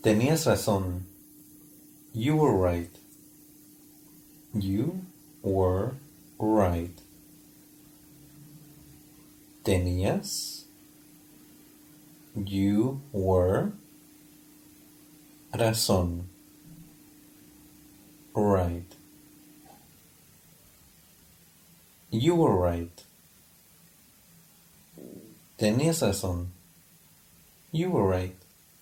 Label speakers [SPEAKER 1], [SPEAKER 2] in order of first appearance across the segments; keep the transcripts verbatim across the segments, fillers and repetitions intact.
[SPEAKER 1] Tenías razón. You were right. You were right. Tenías. You were. Razón. Right. You were right. Tenías razón. You were right.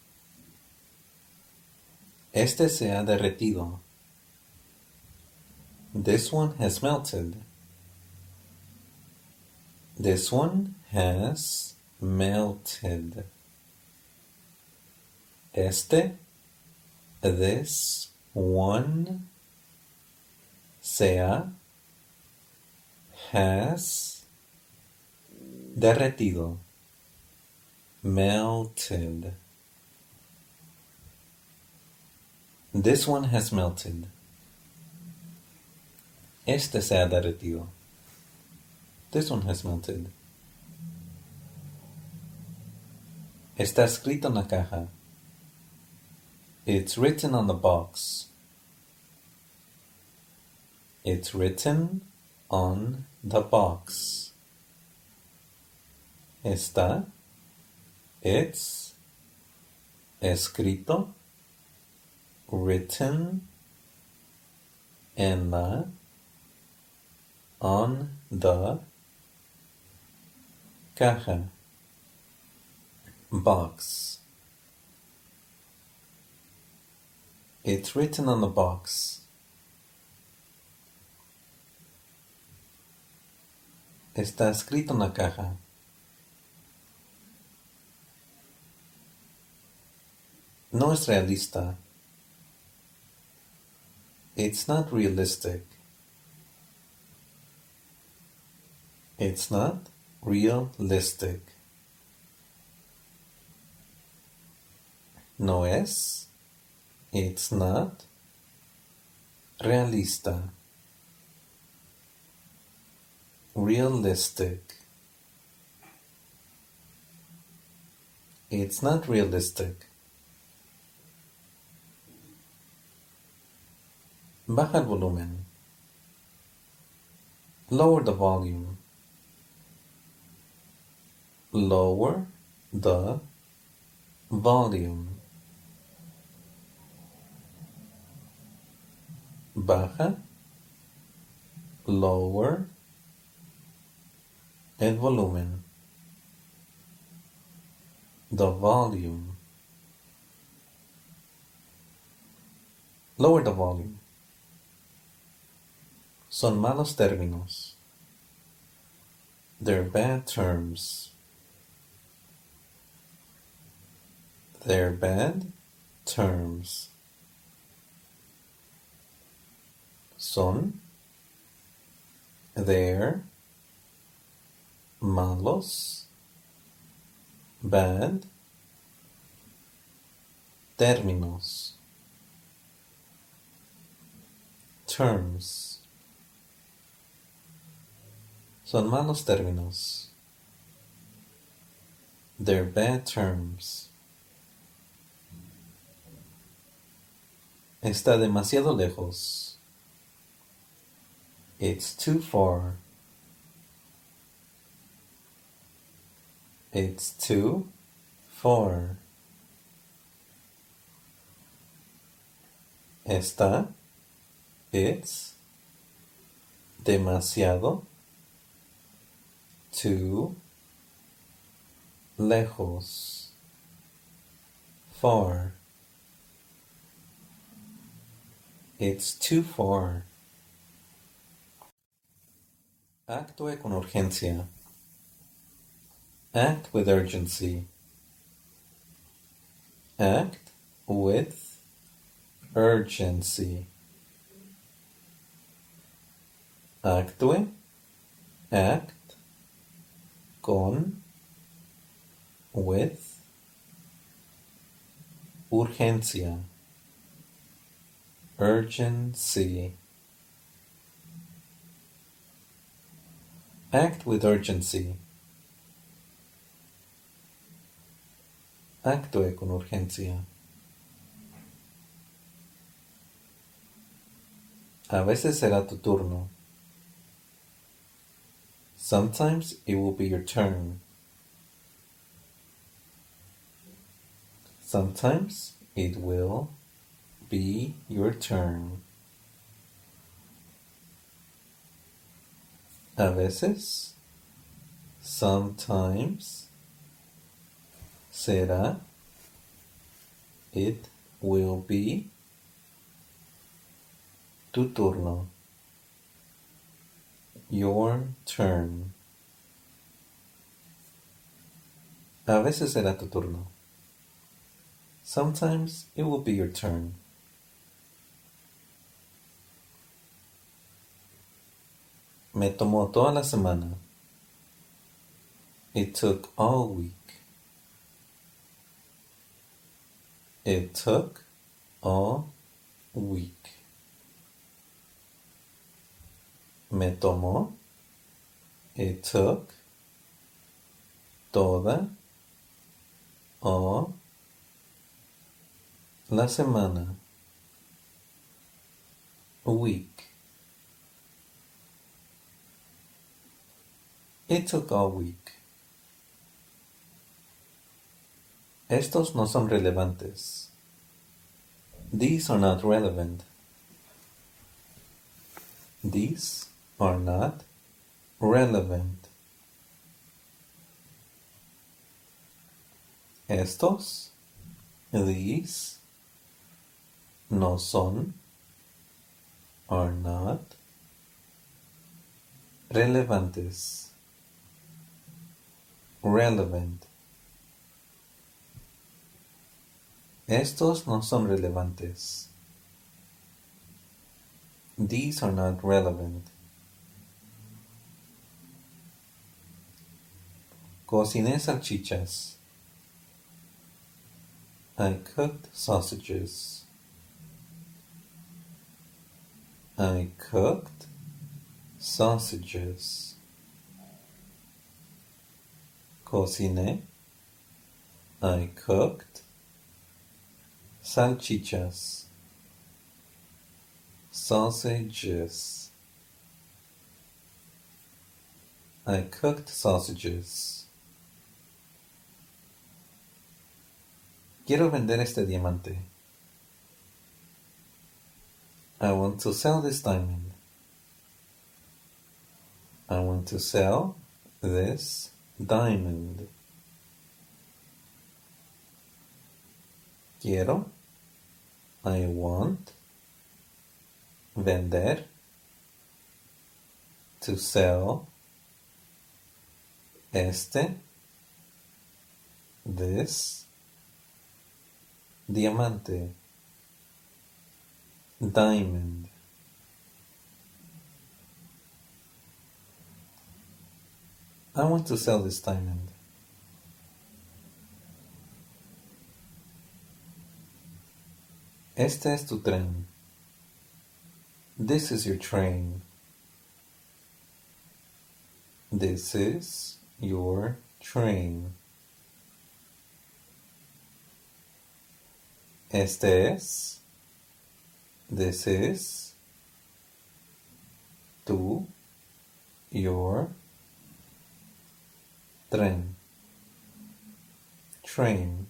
[SPEAKER 1] Este se ha derretido. This one has melted. This one has melted. Este, this one, se ha, has, derretido, melted. This one has melted. Este se ha derretido. This one has melted. Está escrito en la caja. It's written on the box. It's written on the box. Está. It's. Escrito. Written. En la. On the. Caja. Box. It's written on the box. Está escrito en la caja. No es realista. It's not realistic. It's not realistic. No es. It's not. Realista. Realistic. It's not realistic. Baja el volumen. Lower the volume. Lower the volume. Baja. Lower el volumen. The volume. Lower the volume. Son malos términos. They're bad terms. They're bad terms. Son. They're. Malos. Bad. Términos. Terms. Son malos términos. They're bad terms. Está demasiado lejos. It's too far. It's too far. Está. It's. Demasiado. Too. Lejos. Far. It's too far. Actúe con urgencia. Act with urgency. Act with urgency. Actúe. Act. Con. With. Urgencia. Urgency. Act with urgency. Actúe con urgencia. A veces será tu turno. Sometimes it will be your turn. Sometimes it will be your turn. A veces, sometimes, será, it will be, tu turno, your turn. A veces será tu turno. Sometimes it will be your turn. Me tomó toda la semana. It took all week. It took all week. Me tomó. It took toda o la semana. A week. It took all week. Estos no son relevantes. These are not relevant. These are not relevant. Estos, these, no son, are not relevantes. Relevant. Estos no son relevantes. These are not relevant. Cociné salchichas. I cooked sausages. I cooked sausages. Cociné. I cooked salchichas. Sausages. I cooked sausages. Quiero vender este diamante. I want to sell this diamond. I want to sell this diamond. Quiero. I want. Vender. To sell. Este. This. Diamante. Diamond. I want to sell this diamond. Este es tu tren. This is your train. This is your train. Este es. This is. Tu. Your. Tren. Train.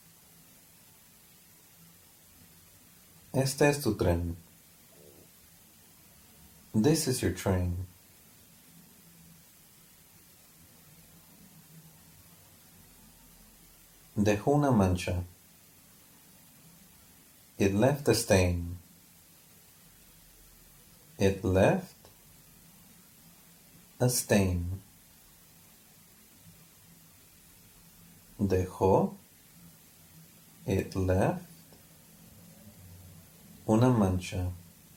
[SPEAKER 1] Este es tu tren. This is your train. Dejó una mancha. It left a stain. It left a stain. Dejó. It left una mancha.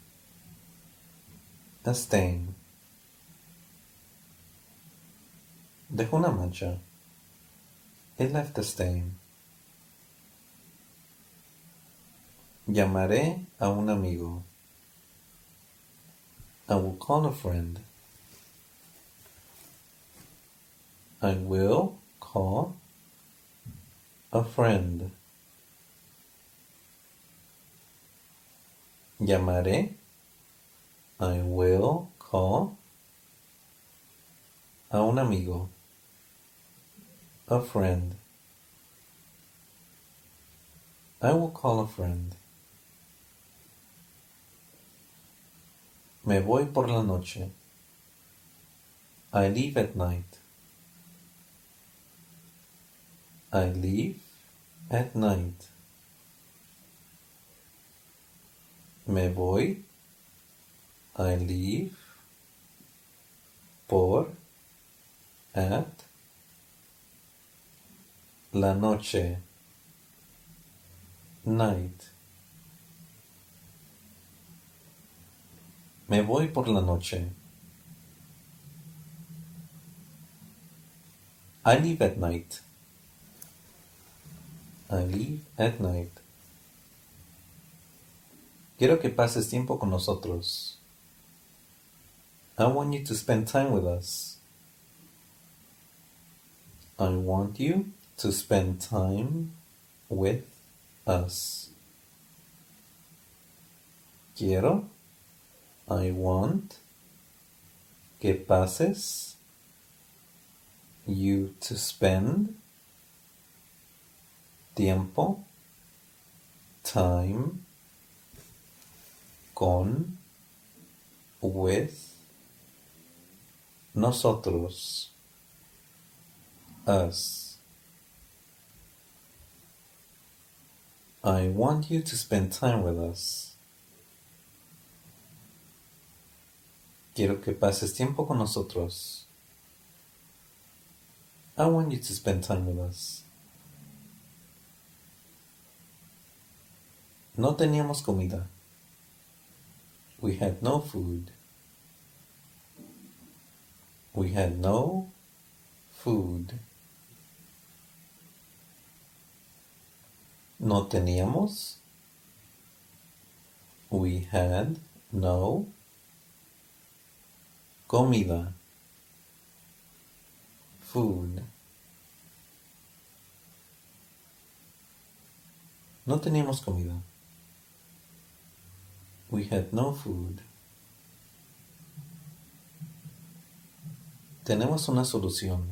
[SPEAKER 1] A stain. Dejó una mancha. It left a stain. Llamaré a un amigo. I will call a friend. I will call a friend. Llamaré. I will call a un amigo. A friend. I will call a friend. Me voy por la noche. I leave at night. I leave at night. Me voy. I leave. Por. At. La noche. Night. Me voy por la noche. I leave at night. I leave at night. Quiero que pases tiempo con nosotros. I want you to spend time with us. I want you to spend time with us. Quiero. I want. Que pases. You to spend. Tiempo. Time. Con. With. Nosotros. Us. I want you to spend time with us. Quiero que pases tiempo con nosotros. I want you to spend time with us. No teníamos comida. We had no food. We had no food. No teníamos. We had no comida. Food. No teníamos comida. We had no food. Tenemos una solución.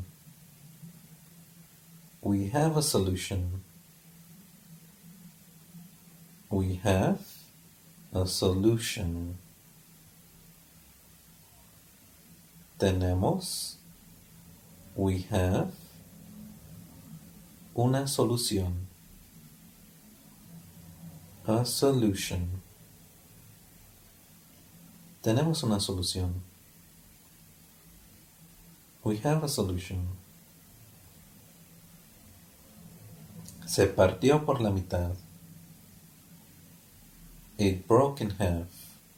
[SPEAKER 1] We have a solution. We have a solution. Tenemos. We have una solución. A solution. Tenemos una solución. We have a solution. Se partió por la mitad. It broke in half.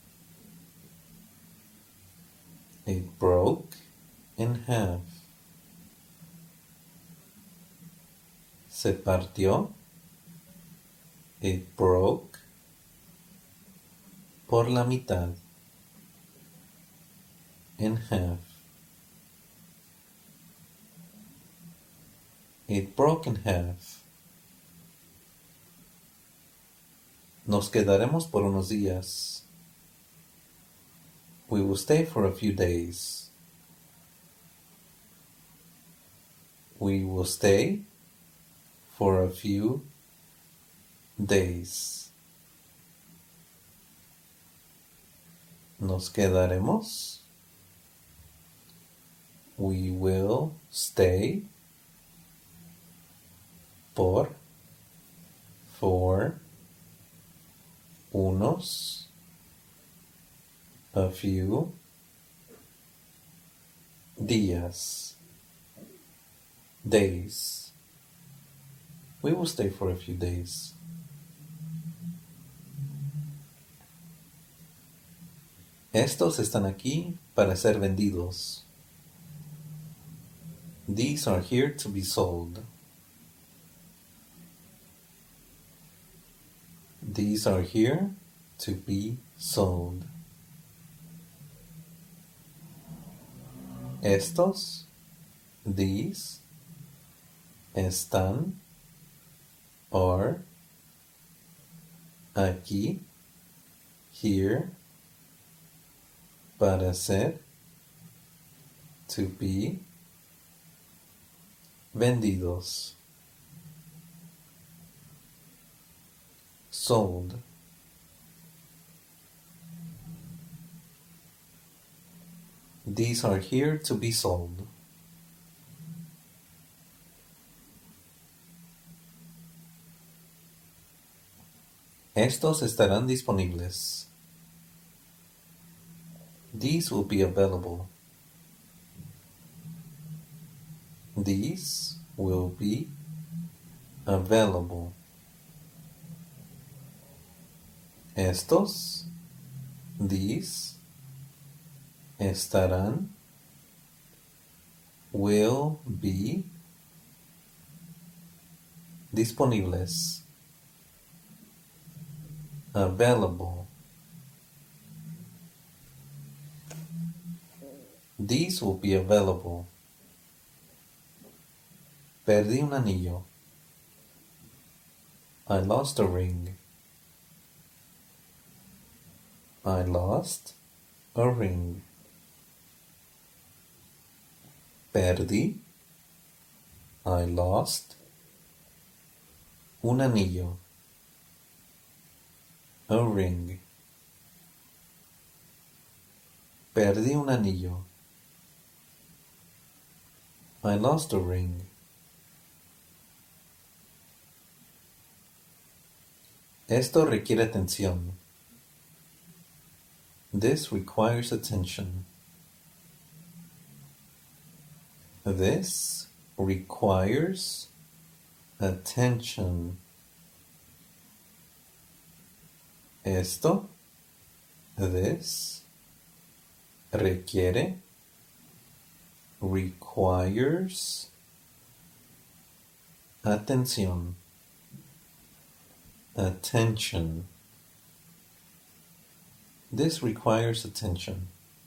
[SPEAKER 1] It broke in half. Se partió. It broke. Por la mitad. In half. It broke in half. Nos quedaremos por unos días. We will stay for a few days. We will stay for a few days. Nos quedaremos. We will stay por, for, unos, a few, días, days. We will stay for a few days. Estos están aquí para ser vendidos. These are here to be sold. These are here to be sold. Estos, these, están, are, aquí, here, para ser, to be, vendidos, sold, these are here to be sold. Estos estarán disponibles. These will be available. These will be available. Estos, these, estarán, will be disponibles. Available. These will be available. Perdí un anillo. I lost a ring. I lost a ring. Perdí. I lost un anillo. A ring. Perdí un anillo. I lost a ring. Esto requiere atención. This requires attention. This requires attention. Esto, this, requiere, requires, atención, attention. This requires attention.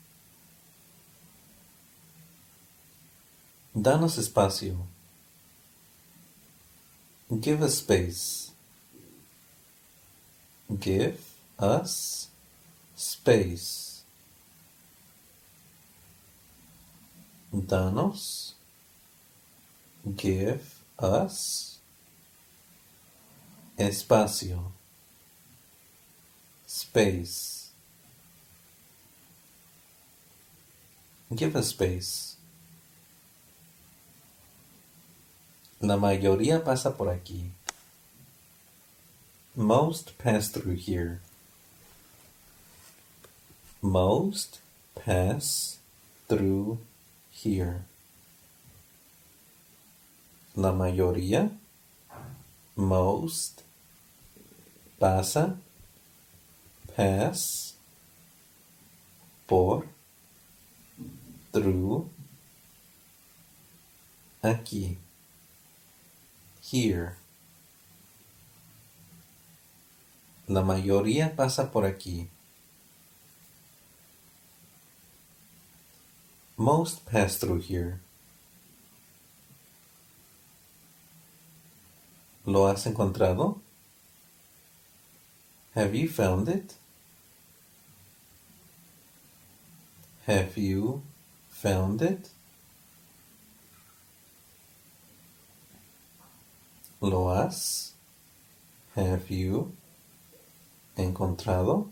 [SPEAKER 1] Danos espacio. Give us space. Give us space. Danos. Give us espacio. Space. Give us space. La mayoría pasa por aquí. Most pass through here. Most pass through here. La mayoría, most, pasa, pass, por, through, aquí, here. La mayoría pasa por aquí. Most pass through here. ¿Lo has encontrado? Have you found it? Have you found it? ¿Lo has? Have you encontrado?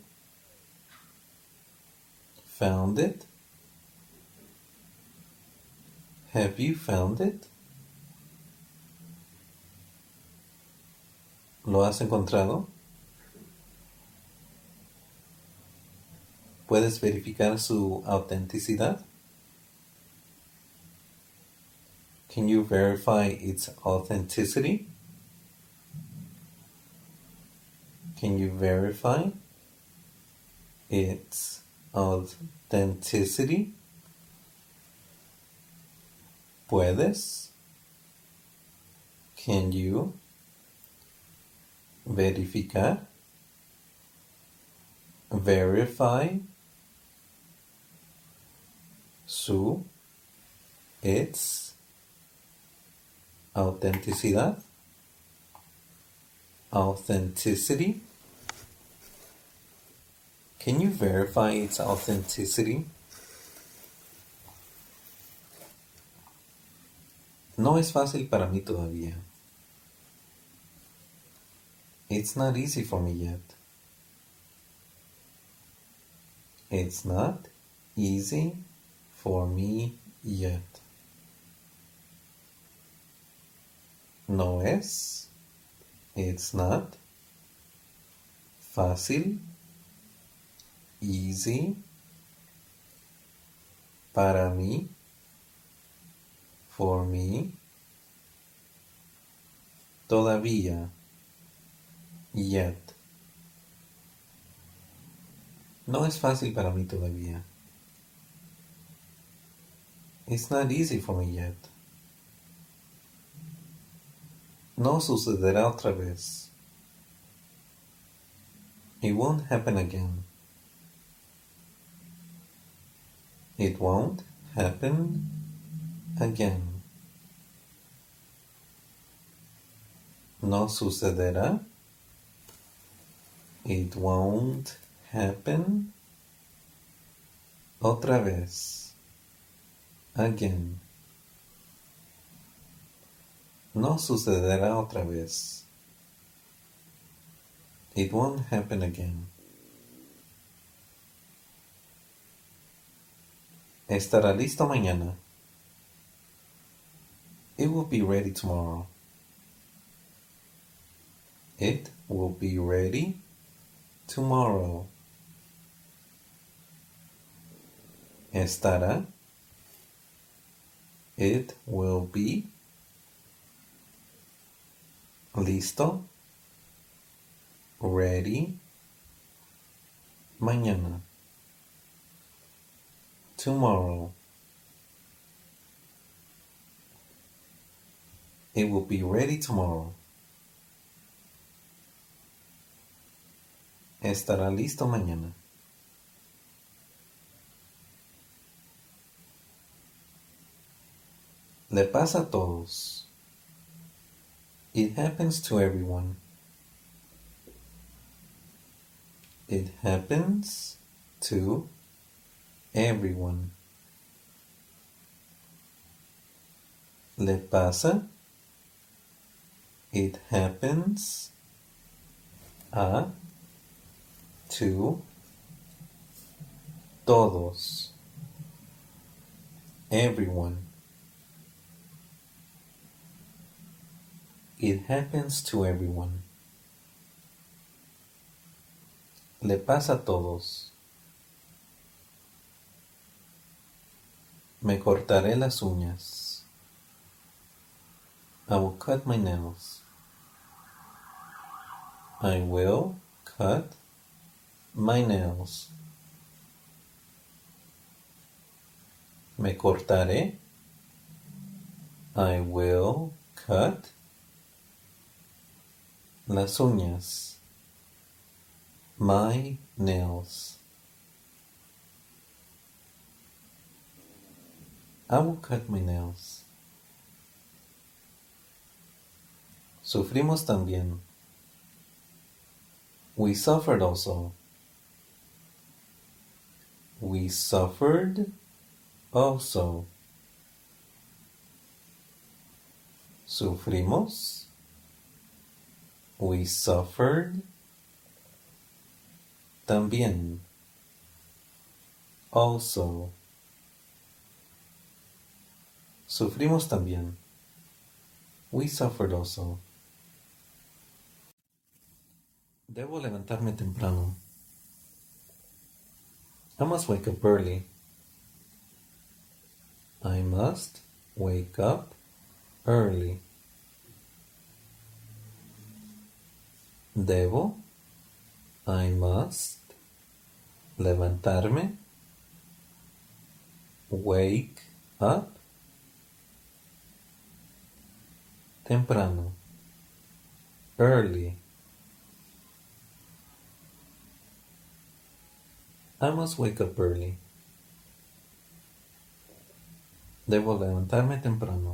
[SPEAKER 1] Found it? Have you found it? ¿Lo has encontrado? ¿Puedes verificar su autenticidad? Can you verify its authenticity? Can you verify its authenticity? ¿Puedes? Can you verificar? Verify su, its, autenticidad, authenticity. Can you verify its authenticity? No es fácil para mí todavía. It's not easy for me yet. It's not easy for me yet. No es. It's not. Fácil. Easy. Para mí. For me. Todavía. Yet. No es fácil para mí todavía. It's not easy for me yet. No sucederá otra vez. It won't happen again. It won't happen again. No sucederá. It won't happen otra vez. Again. No sucederá otra vez. It won't happen again. Estará listo mañana. It will be ready tomorrow. It will be ready tomorrow. Estará. It will be. Listo. Ready. Mañana. Tomorrow. It will be ready tomorrow. Estará listo mañana. Le pasa a todos. It happens to everyone. It happens to everyone. Le pasa. It happens a to todos. Everyone. It happens to everyone. Le pasa a todos. Me cortaré las uñas. I will cut my nails. I will cut my nails. Me cortaré. I will cut las uñas. My nails. I will cut my nails. Sufrimos también. We suffered also. We suffered also. Sufrimos. We suffered también. Also. Sufrimos también. We suffered also. Debo levantarme temprano. I must wake up early. I must wake up early. Debo. I must. Levantarme. Wake up. Temprano. Early. I must wake up early. Debo levantarme temprano.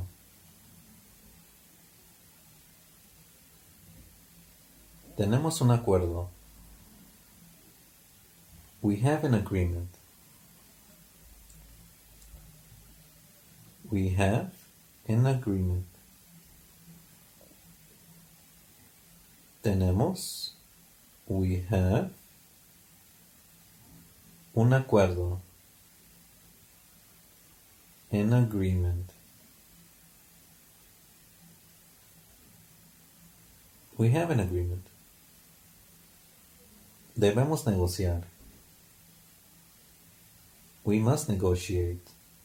[SPEAKER 1] Tenemos un acuerdo. We have an agreement. We have an agreement. Tenemos, we have, un acuerdo. An agreement. We have an agreement. Debemos negociar. We must negotiate.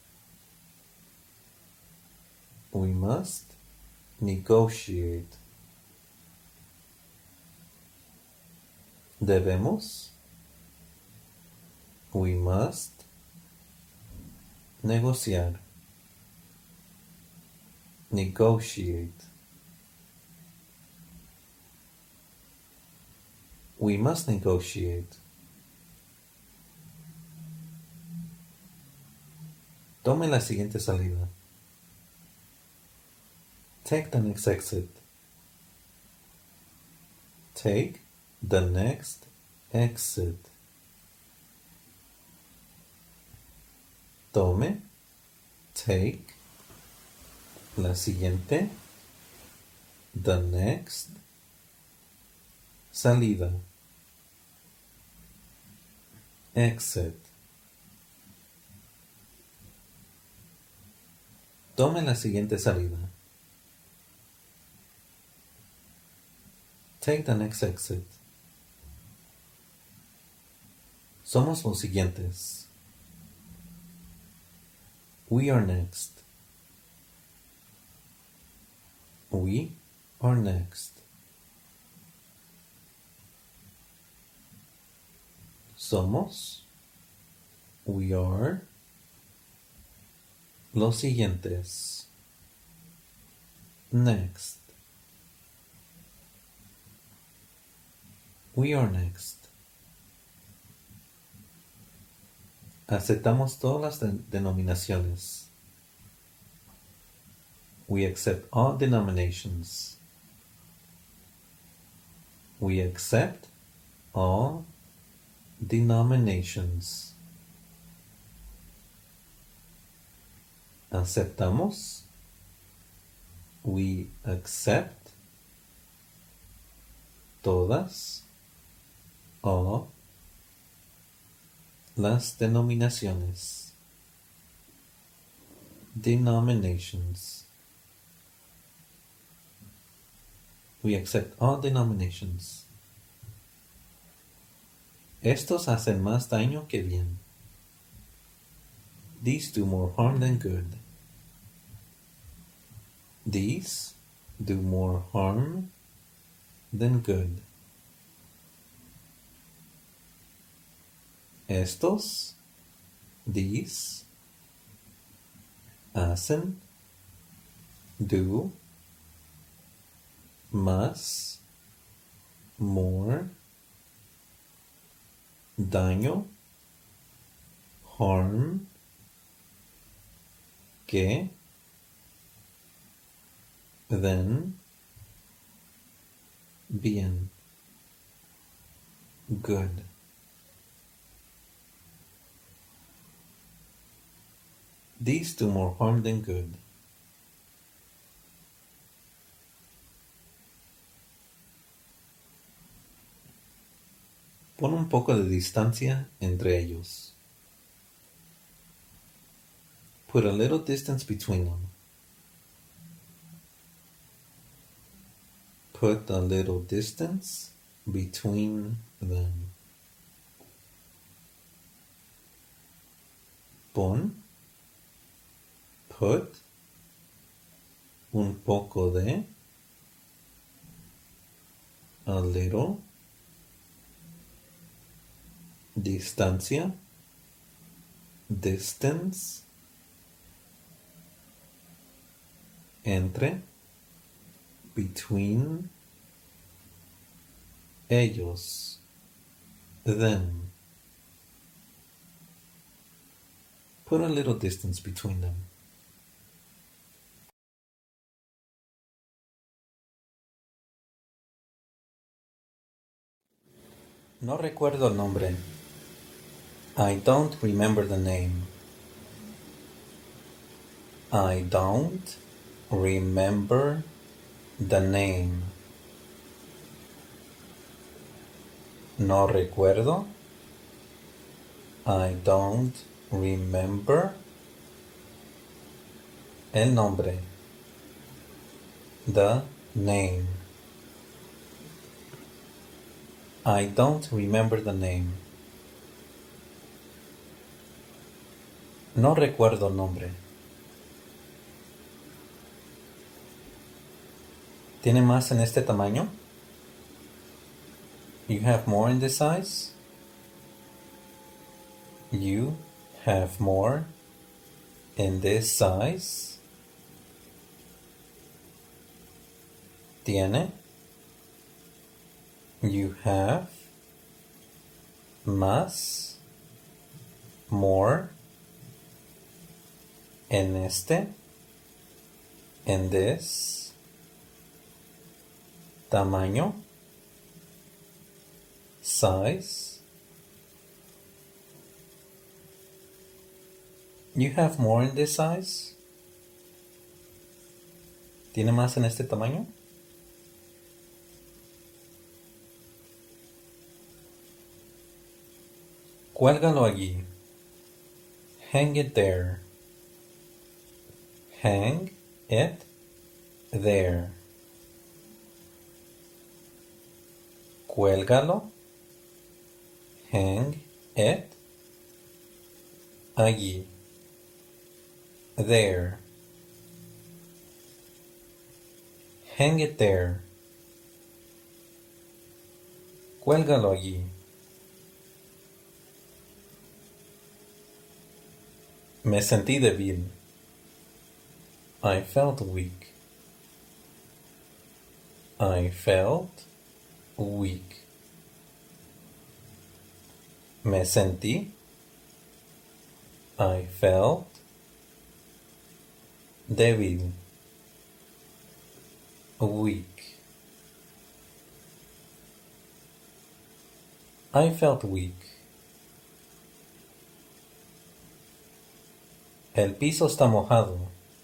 [SPEAKER 1] We must negotiate. Debemos. We must negociar. Negotiate. We must negotiate. Tome la siguiente salida. Take the next exit. Take the next exit. Tome, take, la siguiente, the next, salida, exit. Tome la siguiente salida. Take the next exit. Somos los siguientes. We are next. We are next. Somos. We are. Los siguientes. Next. We are next. Aceptamos todas las de- denominaciones. We accept all denominations. We accept all denominations. Aceptamos. We accept todas o las denominaciones. Denominations. We accept all denominations. Estos hacen más daño que bien. These do more harm than good. These do more harm than good. Estos, these, hacen, do, más, more, daño, harm, que, then, bien, good. These do more harm than good. Pon un poco de distancia entre ellos. Put a little distance between them. Put a little distance between them. Pon, put, un poco de, a little, distancia, distance, entre, between, ellos, them. Put a little distance between them. No recuerdo el nombre. I don't remember the name. I don't remember the name. No recuerdo. I don't remember el nombre. The name. I don't remember the name. No recuerdo el nombre. ¿Tiene más en este tamaño? You have more in this size? You have more in this size? Tiene. You have más, more, en este, in this, tamaño, size. You have more in this size? ¿Tiene más en este tamaño? Cuélgalo allí. Hang it there. Hang it there. Cuélgalo. Hang it allí. There. Hang it there. Cuélgalo allí. Me sentí débil. I felt weak. I felt weak. Me sentí. I felt débil. Weak. I felt weak. El piso está mojado.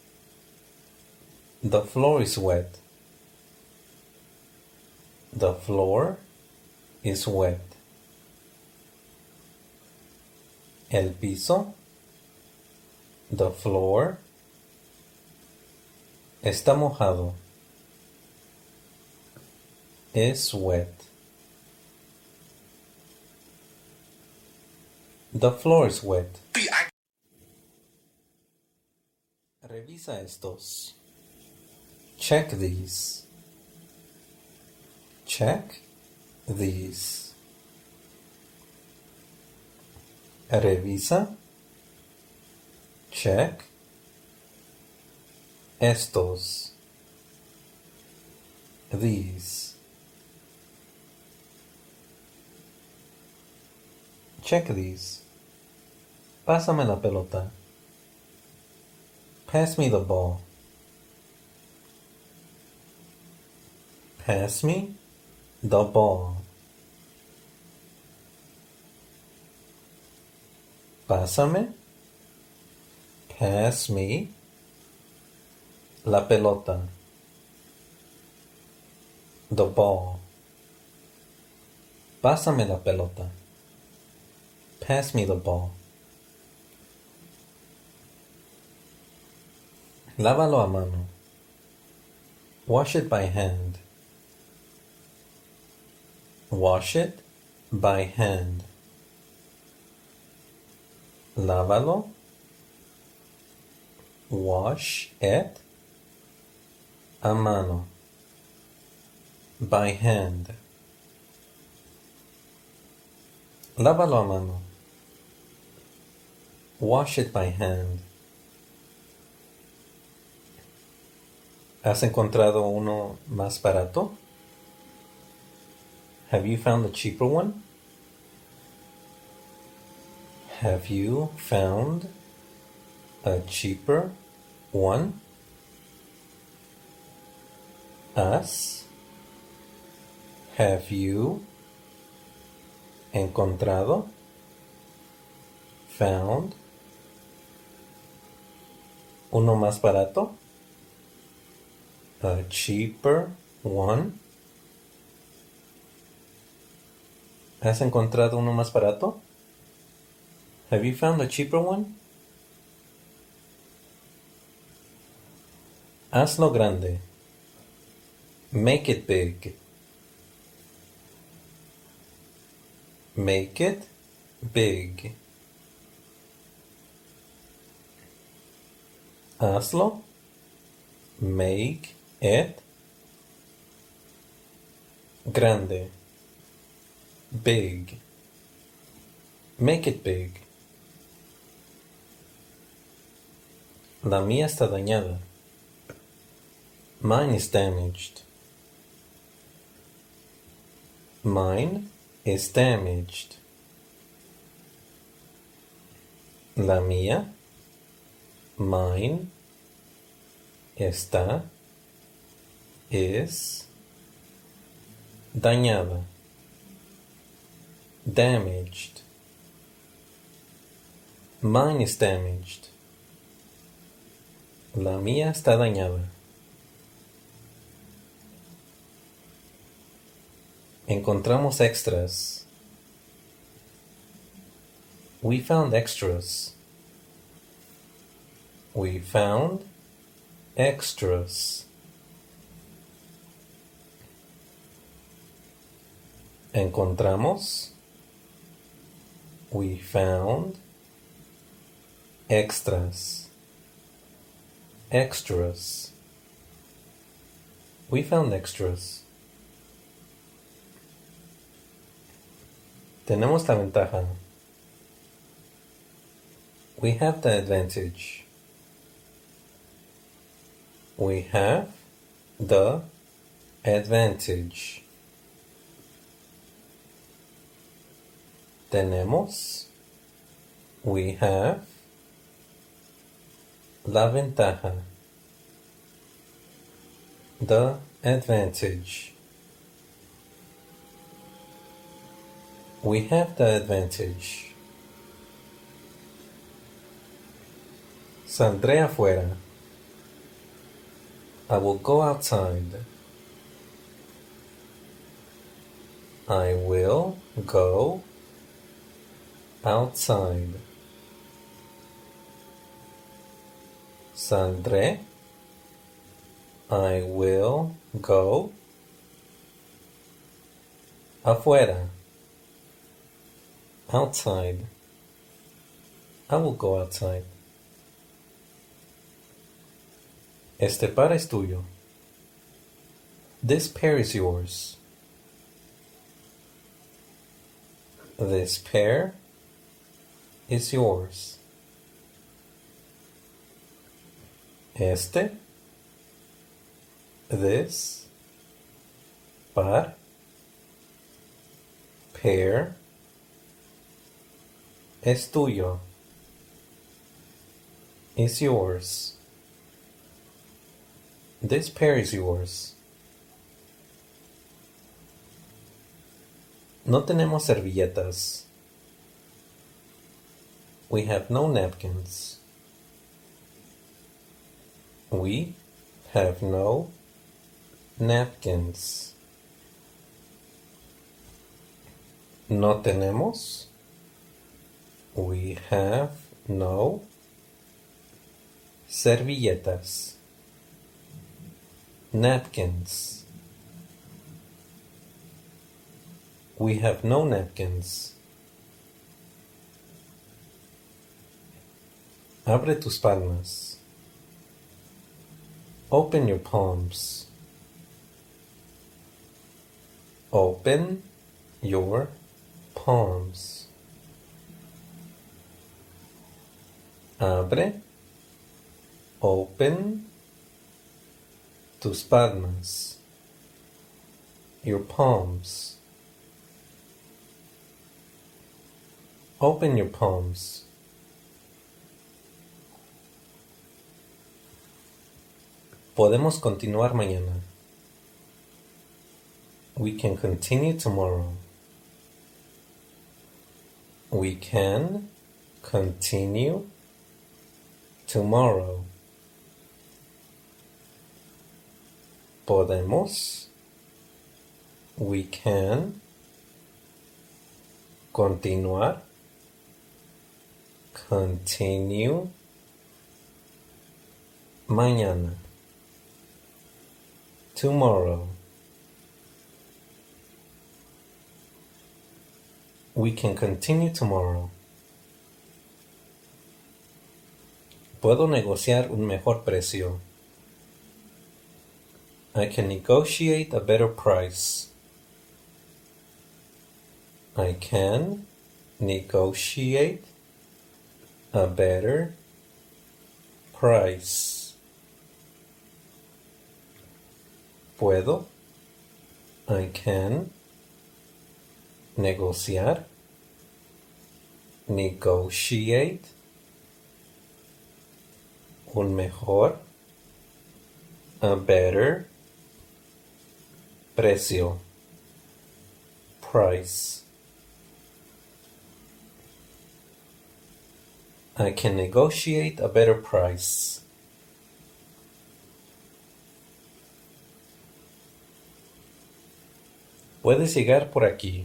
[SPEAKER 1] The floor is wet. The floor is wet. El piso. The floor. Está mojado. Is wet. The floor is wet. Revisa estos. Check these. Check these. Revisa. Check estos. These. Check these. Pásame la pelota. Pass me the ball. Pass me the ball. Pásame. Pass me la pelota. The ball. Pásame la pelota. Pass me the ball. Lávalo a mano. Wash it by hand. Wash it by hand. Lávalo. Wash it a mano. By hand. Lávalo a mano. Wash it by hand. ¿Has encontrado uno más barato? Have you found a cheaper one? Have you found a cheaper one? ¿Has? Have you encontrado found uno más barato, a cheaper one. ¿Has encontrado uno más barato? Have you found a cheaper one? Hazlo grande. Make it big. Make it big. Hazlo. Make it grande. Big. Make it big. La mía está dañada. Mine is damaged. Mine is damaged. La mía, mine, está, es, dañada. Damaged. Mine is damaged. La mía está dañada. Encontramos extras. We found extras. We found extras. Encontramos. We found extras. Extras. We found extras. Tenemos la ventaja. We have the advantage. We have the advantage. Tenemos. We have la ventaja. The advantage. We have the advantage. Saldré afuera. I will go outside. I will go outside. Saldré. I will go afuera. Outside. I will go outside. Este par es tuyo. This pair is yours. This pair is yours. Este. This. Par. Pair. Es tuyo. Is yours. This pair is yours. No tenemos servilletas. We have no napkins. We have no napkins. No tenemos. We have no servilletas. Napkins. We have no napkins. Abre tus palmas. Open your palms. Open your palms. Abre. Open tus palmas. Your palms. Open your palms. Podemos continuar mañana. We can continue tomorrow. We can Continue tomorrow. Podemos. We can. Continuar. Continue. Mañana. Tomorrow. We can continue tomorrow. Puedo negociar un mejor precio. I can negotiate a better price. I can negotiate a better price. Puedo. I can negociar. Negotiate. Un mejor. A better. Precio. Price. I can negotiate a better price. Puedes llegar por aquí.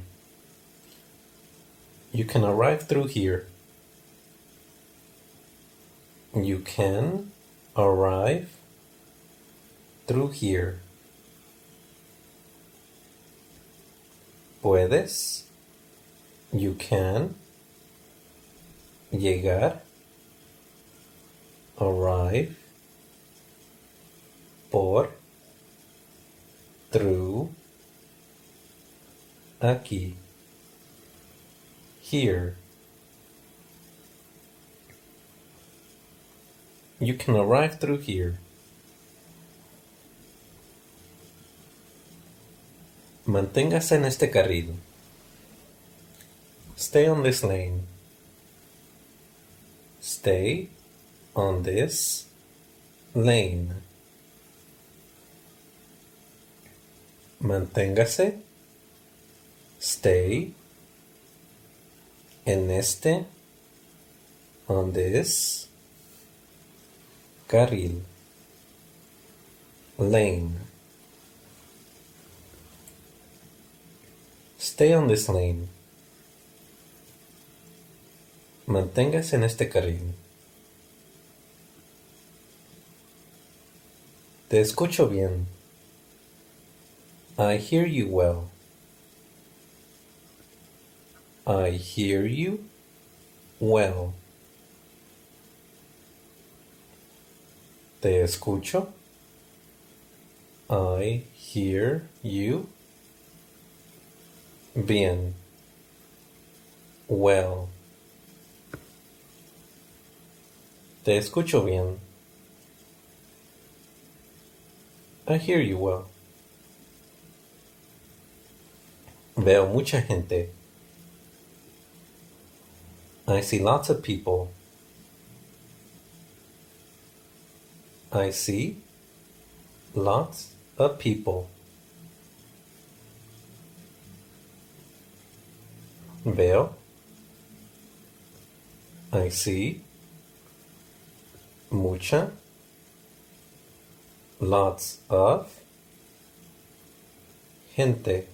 [SPEAKER 1] You can arrive through here. You can arrive through here. Puedes. You can llegar. Arrive. Por. Through. Aquí. Here. You can arrive through here. Manténgase en este carril. Stay on this lane. Stay on this lane. Manténgase. Stay en este, on this, carril, lane. Stay on this lane. Manténgase en este carril. Te escucho bien. I hear you well. I hear you well. Te escucho. I hear you bien. Well. Te escucho bien. I hear you well. Veo mucha gente. I see lots of people. I see lots of people. Veo. I see mucha. Lots of. Gente.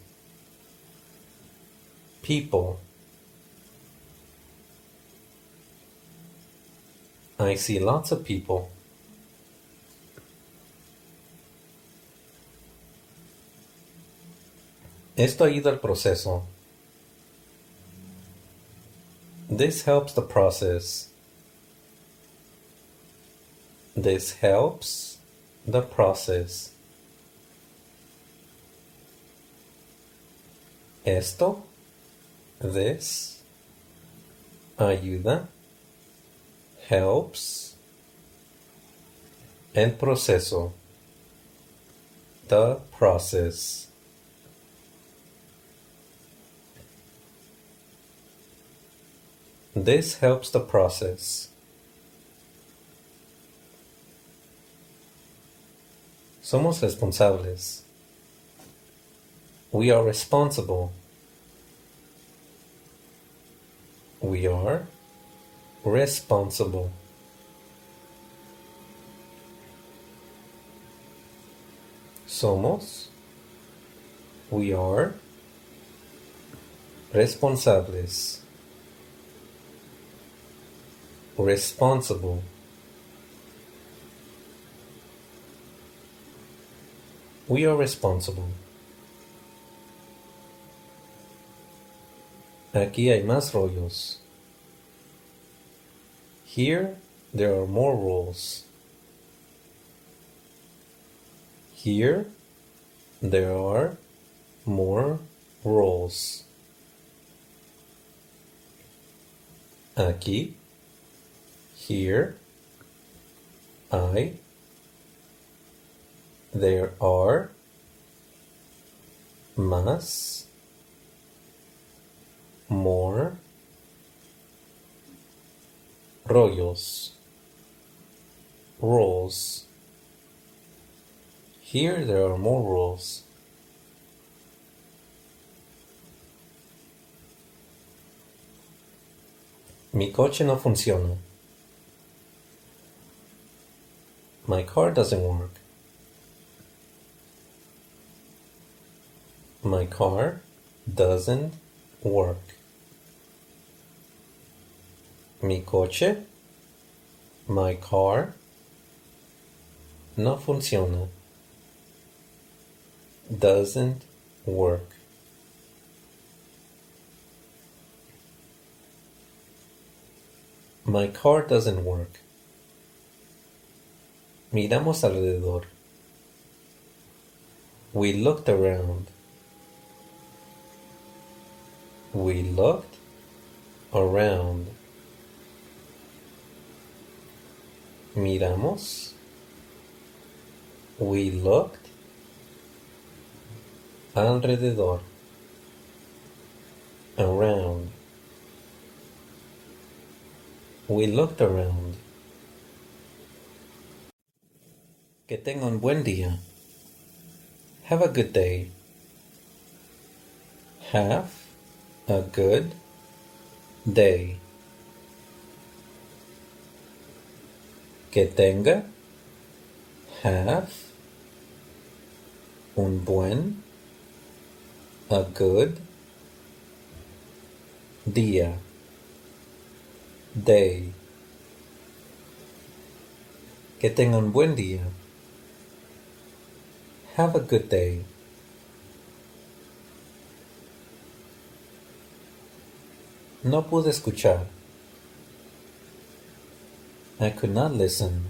[SPEAKER 1] People. I see lots of people. Esto ayuda al proceso. This helps the process. This helps the process. Esto, this, ayuda, helps, el proceso, the process. This helps the process. Somos responsables. We are responsible. We are responsible. Somos, we are, responsables, responsible. We are responsible. Aquí hay más rollos. Here there are more rolls. Here there are more rolls. Aquí, here, hay, there are, más, more, rollos, rolls. Here there are more rolls. Mi coche no funciona. My car doesn't work. My car doesn't work. Mi coche, my car, no funciona. Doesn't work. My car doesn't work. Miramos alrededor. We looked around. We looked around. Miramos. We looked alrededor. Around. We looked around. Que tenga un buen día. Have a good day. Have a good day. Que tenga, have, un buen, a good, día, day. Que tenga un buen día. Have a good day. No pude escuchar. I could not listen.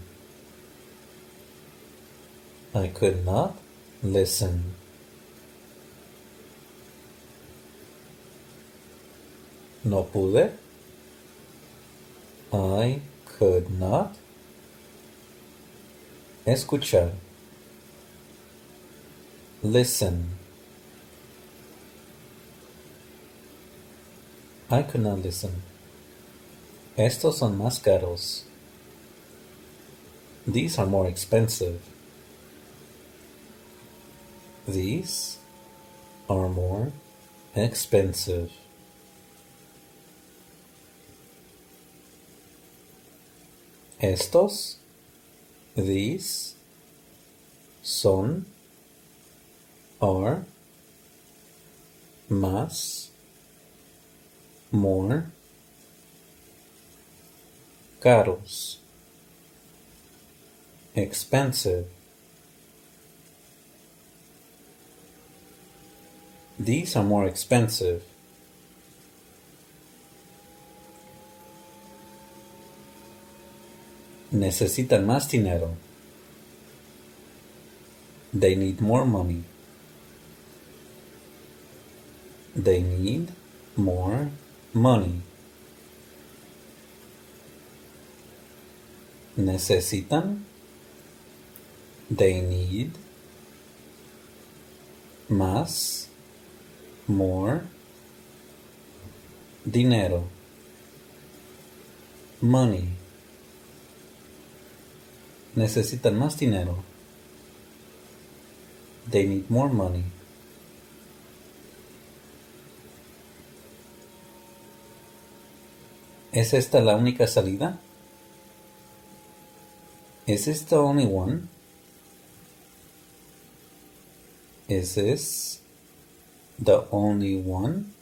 [SPEAKER 1] I could not listen. No pude. I could not escuchar. Listen. I could not listen. Estos son más caros. These are more expensive. These are more expensive. Estos, these, son, are, más, more, caros, expensive. These are more expensive. Necesitan más dinero. They need more money. They need more money. Necesitan. They need. Más. More. Dinero. Money. Necesitan más dinero. They need more money. ¿Es esta la única salida? Is this the only one? Is this the only one?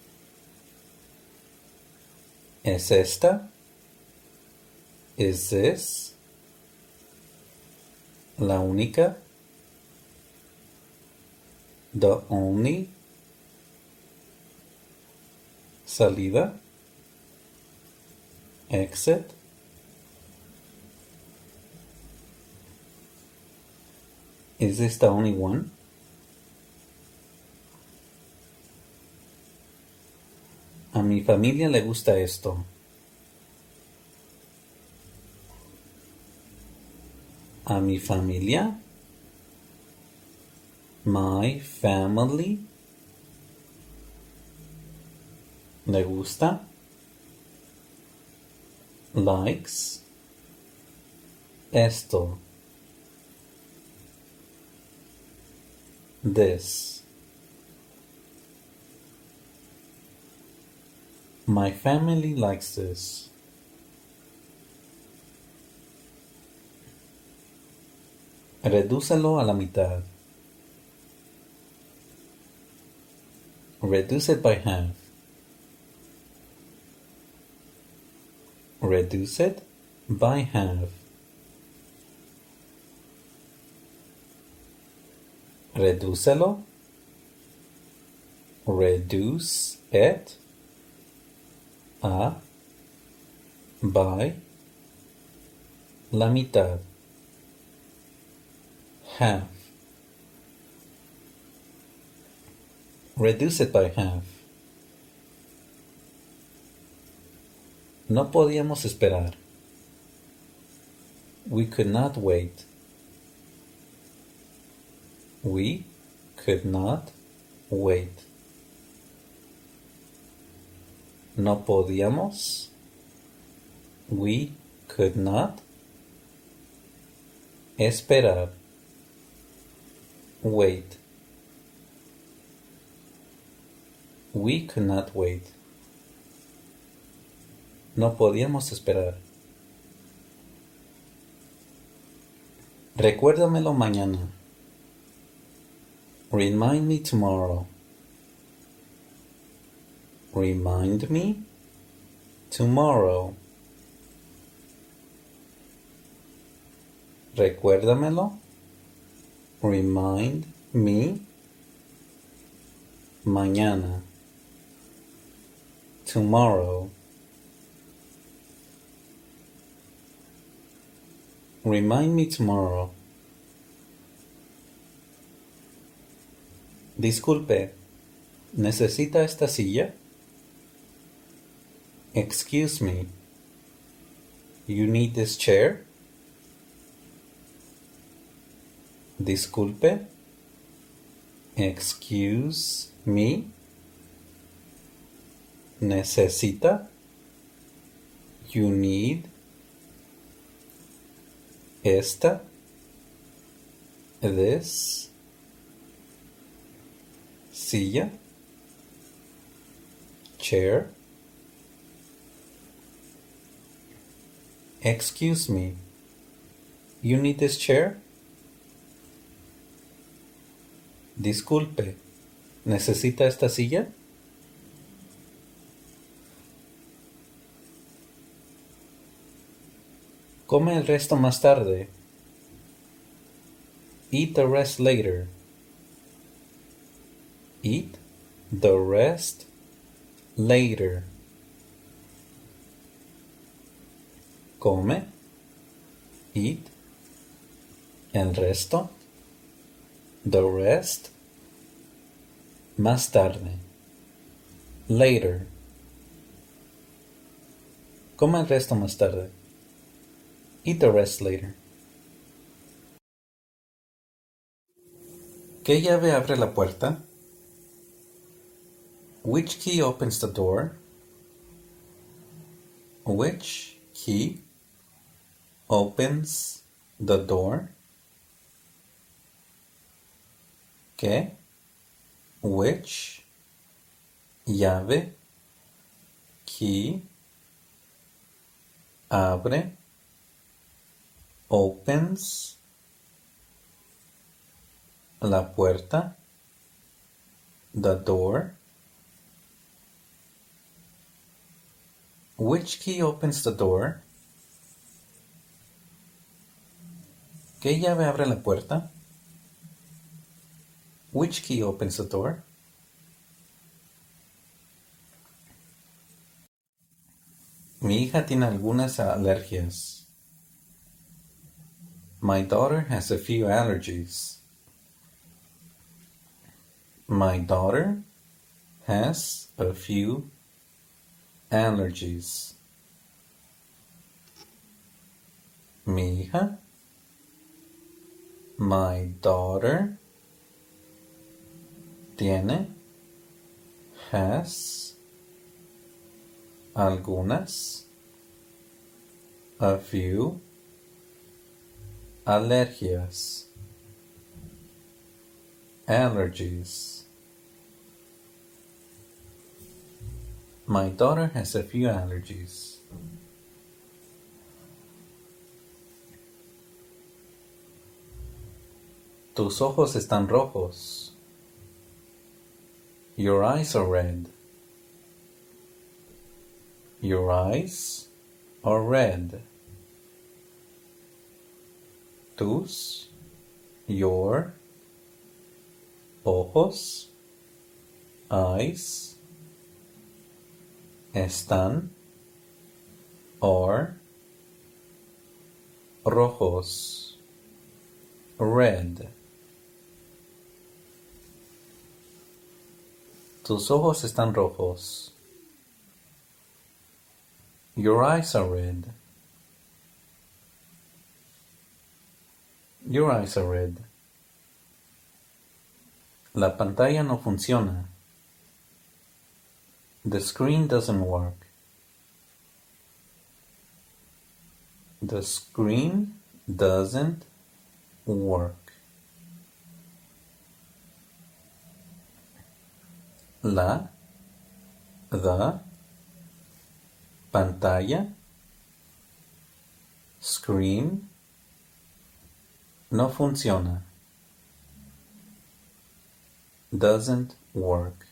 [SPEAKER 1] ¿Es esta? Is this la única? The only salida? Exit? Is this the only one? A mi familia le gusta esto. A mi familia? My family? ¿Le gusta? Likes esto. This. My family likes this. Redúcelo a la mitad. Reduce it by half. Reduce it by half. Redúcelo. Reduce it a by la mitad. Half. Reduce it by half. No podíamos esperar. We could not wait. We could not wait. No podíamos. We could not esperar. Wait. We could not wait. No podíamos esperar. Recuérdamelo mañana. Remind me tomorrow. Remind me tomorrow. Recuérdamelo. Remind me mañana. Tomorrow. Remind me tomorrow. Disculpe, ¿necesita esta silla? Excuse me. You need this chair? Disculpe. Excuse me. Necesita. You need. Esta. This. Silla. Chair. Excuse me. You need this chair? Disculpe. ¿Necesita esta silla? Come el resto más tarde. Eat the rest later. Eat the rest later. Come. Eat. El resto. The rest. Más tarde. Later. Come el resto más tarde. Eat the rest later. ¿Qué llave abre la puerta? Which key opens the door? Which key opens the door? ¿Qué? Which llave? Key Abre. Opens. La puerta. The door. Which key opens the door? ¿Qué llave abre la puerta? Which key opens the door? Mi hija tiene algunas alergias. My daughter has a few allergies. My daughter has a few allergies. Mi hija. My daughter tiene, has, algunas, a few, alergias, allergies. My daughter has a few allergies. Tus ojos están rojos. Your eyes are red. Your eyes are red. Tus, your, ojos, eyes, están, are, rojos, red. Tus ojos están rojos. Your eyes are red. Your eyes are red. La pantalla no funciona. The screen doesn't work. The screen doesn't work. La, the, pantalla, screen, no funciona. Doesn't work.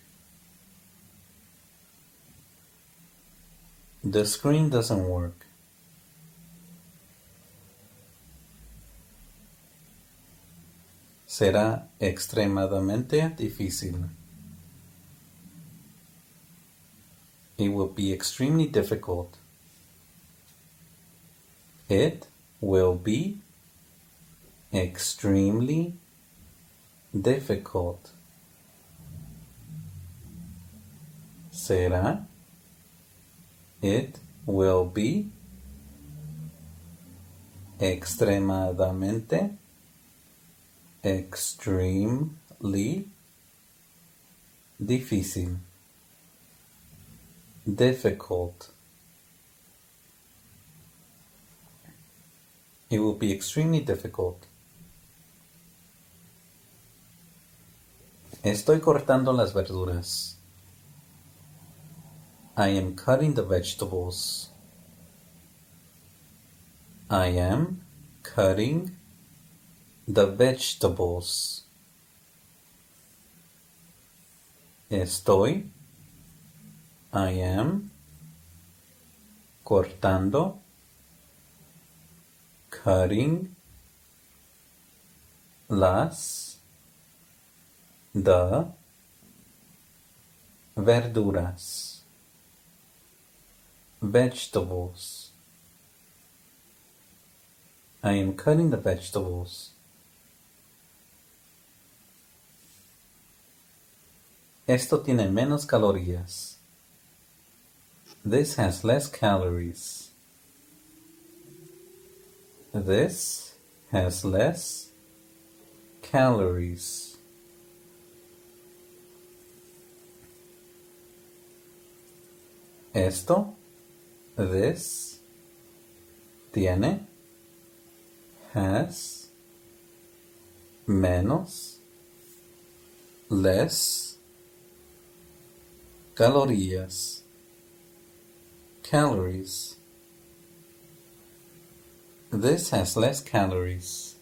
[SPEAKER 1] The screen doesn't work. Será extremadamente difícil. It will be extremely difficult. It will be extremely difficult. Será. It will be extremadamente, extremely difícil. Difficult. It will be extremely difficult. Estoy cortando las verduras. I am cutting the vegetables. I am cutting the vegetables. Estoy. I am cortando, cutting, las, the, verduras, vegetables. I am cutting the vegetables. Esto tiene menos calorías. This has less calories. This has less calories. Esto, this, tiene, has, menos, less, calorías. Calories. This has less calories.